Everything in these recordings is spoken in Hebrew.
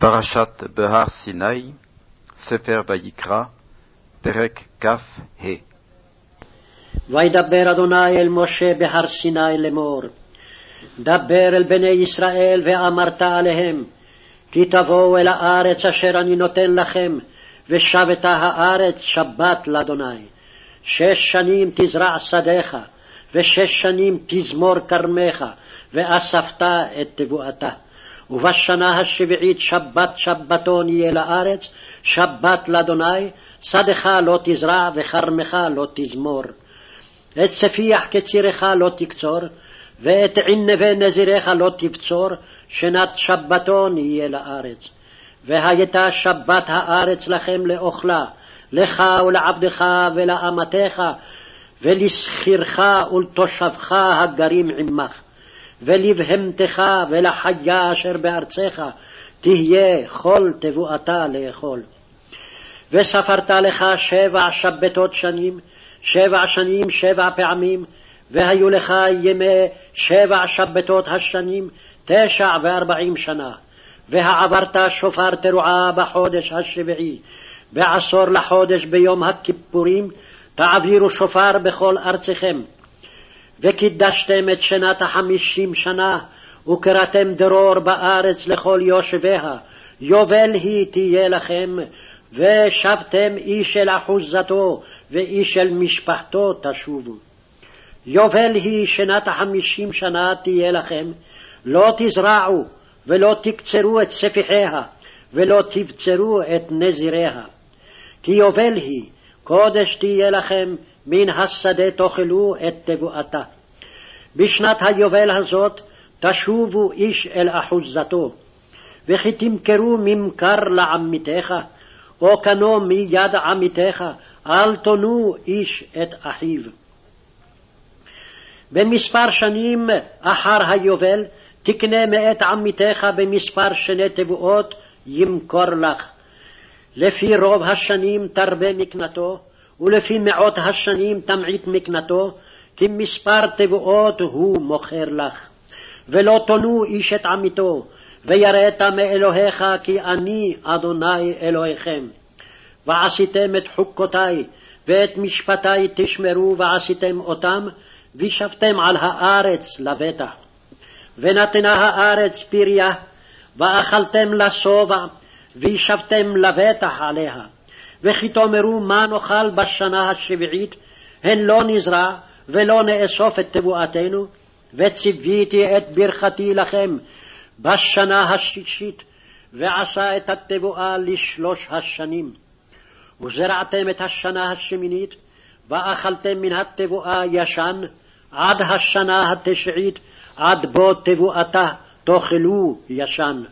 פרשת בהר סיני, ספר ויקרא, פרק כ"ה. וידבר אדוני אל משה בהר סיני לאמור, דבר אל בני ישראל ואמרת עליהם, כי תבואו אל הארץ אשר אני נותן לכם, ושבתה הארץ שבת לאדוני. 6 שנים תזרע שדיך, ו6 שנים תזמור כרמך, ואספת את תבואתה. ובשנה השביעית שבת שבתון יהיה לארץ, שבת לאדוני, שדך לא תזרע וכרמך לא תזמור. את ספיח קצירך לא תקצור, ואת ענבי נזירך לא תבצור, שנת שבתון יהיה לארץ. והייתה שבת הארץ לכם לאוכלה, לך ולעבדך ולאמתך, ולשכירך ולתושבך הגרים עמך. ולבהמתך ולחיה אשר בארצך תהיה כל תבואתה לאכול. וספרת לך 7 שבתות שנים, 7 שנים 7 פעמים, והיו לך ימי 7 שבתות השנים 49 שנה. והעברת שופר תרועה בחודש השביעי, ב10 לחודש ביום הכיפורים תעבירו שופר בכל ארצכם. וקידשתם את שנת 50 שנה, וקראתם דרור בארץ לכל יושביה, יובל היא תהיה לכם, ושבתם איש אל אחוזתו, ואיש אל משפחתו תשובו. יובל היא שנת 50 שנה תהיה לכם, לא תזרעו, ולא תקצרו את ספיחיה, ולא תבצרו את נזיריה. כי יובל היא, קודש תהיה לכם, מן השדה תאכלו את תבואתה. בשנת היובל הזאת תשובו איש אל אחוזתו, וכי תמכרו ממכר לעמיתך, או קנו מיד עמיתך, אל תונו איש את אחיו. במספר שנים אחר היובל תקנה מאת עמיתך במספר שני תבואות ימכור לך. לפי רוב השנים תרבה מקנתו, ולפי מאות השנים תמעיט מקנתו, כי מספר תבואות הוא מוכר לך. ולא תונו איש את עמיתו, ויראת מאלוהיך כי אני אדוני אלוהיכם. ועשיתם את חוקותי ואת משפטי תשמרו ועשיתם אותם, וישבתם על הארץ לבטח. ונתנה הארץ פריה, ואכלתם לשובע, וישבתם לבטח עליה. וכי תאמרו מה נאכל בשנה השביעית, הן לא נזרע ולא נאסוף את תבואתנו, וציוויתי את ברכתי לכם בשנה השישית, ועשה את התבואה ל3 השנים. וזרעתם את השנה השמינית, ואכלתם מן התבואה ישן, עד השנה התשעית, עד בו תבואתה תאכלו ישן.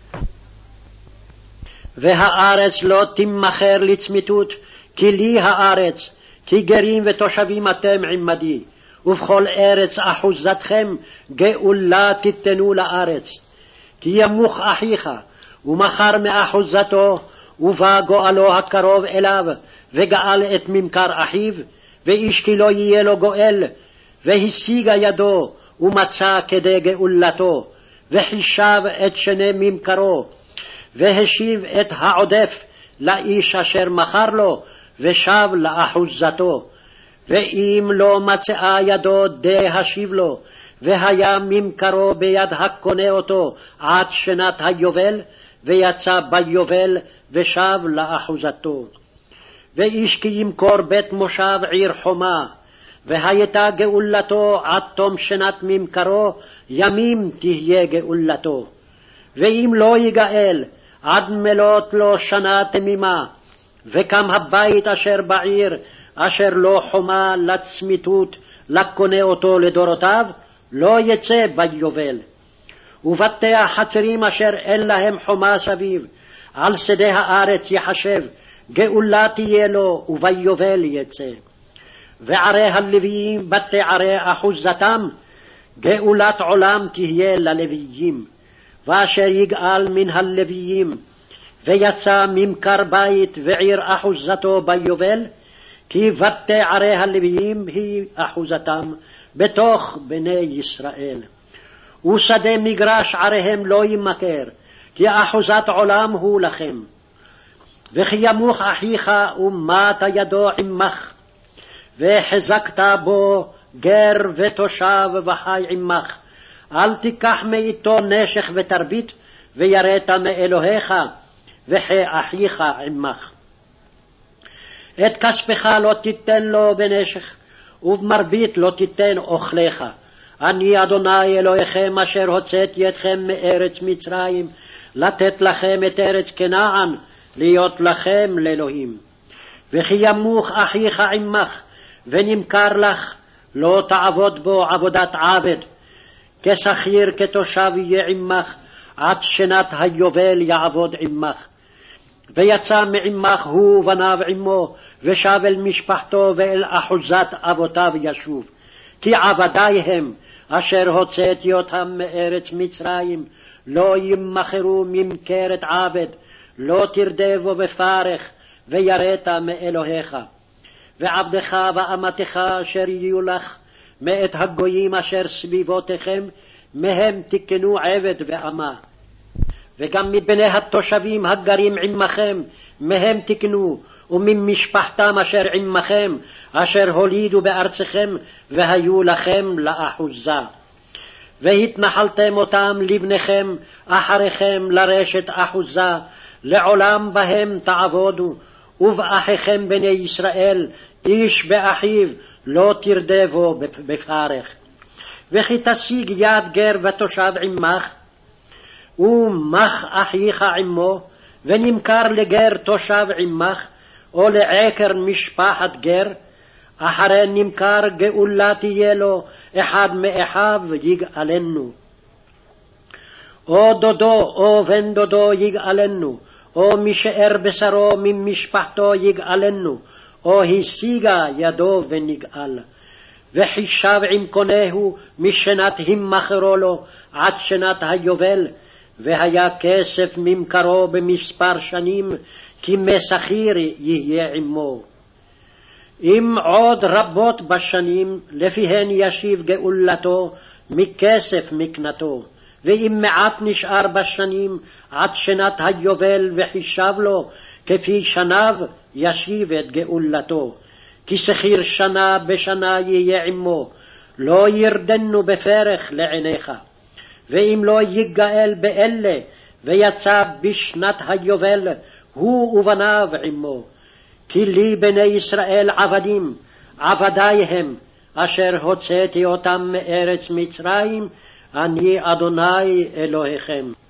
והארץ לא תימכר לצמיתות, כי לי הארץ, כי גרים ותושבים אתם עמדי, ובכל ארץ אחוזתכם גאולה תיתנו לארץ. כי ימוך אחיך, ומחר מאחוזתו, ובא גואלו הקרוב אליו, וגאל את ממכר אחיו, ואיש כי לא יהיה לו גואל, והשיגה ידו, ומצא כדי גאולתו, וחישב את שני ממכרו, והשיב את העודף לאיש אשר מכר לו, ושב לאחוזתו. ואם לא מצאה ידו די השיב לו, והיה ממכרו ביד הקונה אותו עד שנת היובל, ויצא ביובל ושב לאחוזתו. ואיש כי ימכור בית מושב עיר חומה, והייתה גאולתו עד תום שנת ממכרו, ימים תהיה גאולתו. ואם לא יגאל, עד מלאת לו שנה תמימה, וקם הבית אשר בעיר, אשר לא חומה לצמיתות, לקונה אותו לדורותיו, לא יצא ביובל. ובתי החצרים אשר אין להם חומה סביב, על שדה הארץ יחשב, גאולה תהיה לו, וביובל יצא. וערי הלוויים בתי ערי אחוזתם, גאולת עולם תהיה ללוויים. ואשר יגאל מן הלוויים, ויצא ממכר בית ועיר אחוזתו ביובל, כי בתי ערי הלוויים היא אחוזתם בתוך בני ישראל. ושדה מגרש עריהם לא ימכר, כי אחוזת עולם הוא לכם. וכי ימוך אחיך ומט ידו עמך, והחזקת בו גר ותושב וחי עמך. אל תיקח מאיתו נשך ותרבית, ויראת מאלוהיך, וחי אחיך עמך. את כספך לא תיתן לו בנשך, ובמרבית לא תיתן אוכליך. אני אדוני אלוהיכם אשר הוצאתי אתכם מארץ מצרים, לתת לכם את ארץ כנען, להיות לכם לאלוהים. וכי ימוך אחיך עמך, ונמכר לך, לא תעבוד בו עבודת עבד. כשכיר כתושב יהיה עמך, עד שנת היובל יעבוד עמך. ויצא מעמך הוא ובניו עמו, ושב אל משפחתו ואל אחוזת אבותיו ישוב. כי עבדי הם, אשר הוצאתי אותם מארץ מצרים, לא ימכרו ממכרת עבד, לא תרדבו בפרך, ויראת מאלוהיך. ועבדך ואמתך אשר יהיו לך, מאת הגויים אשר סביבותיכם, מהם תקנו עבד ואמה. וגם מבני התושבים הגרים עמכם, מהם תקנו, וממשפחתם אשר עמכם, אשר הולידו בארצכם, והיו לכם לאחוזה. והתנחלתם אותם לבניכם, אחריכם לרשת אחוזה, לעולם בהם תעבודו, ובאחיכם בני ישראל, איש באחיו, לא תרדבו בפרך. וכי תשיג יד גר ותושב עמך, ומך אחיך עמו, ונמכר לגר תושב עמך, או לעקר משפחת גר, אחרי נמכר גאולה תהיה לו, אחד מאחיו יגאלנו. או דודו או בן דודו יגאלנו, או משאר בשרו ממשפחתו יגאלנו, או השיגה ידו ונגאל. וחישב עם קונהו משנת המכרו לו עד שנת היובל, והיה כסף ממכרו במספר שנים, כי משכיר יהיה עמו. אם עוד רבות בשנים, לפיהן ישיב גאולתו מכסף מקנתו. ואם מעט נשאר בשנים, עד שנת היובל וחישב לו, כפי שניו ישיב את גאולתו. כי שכיר שנה בשנה יהיה עמו, לא ירדנו בפרך לעיניך. ואם לא יגאל באלה, ויצא בשנת היובל, הוא ובניו עמו. כי לי בני ישראל עבדים, עבדי הם, אשר הוצאתי אותם מארץ מצרים, אני אדוני אלוהיכם.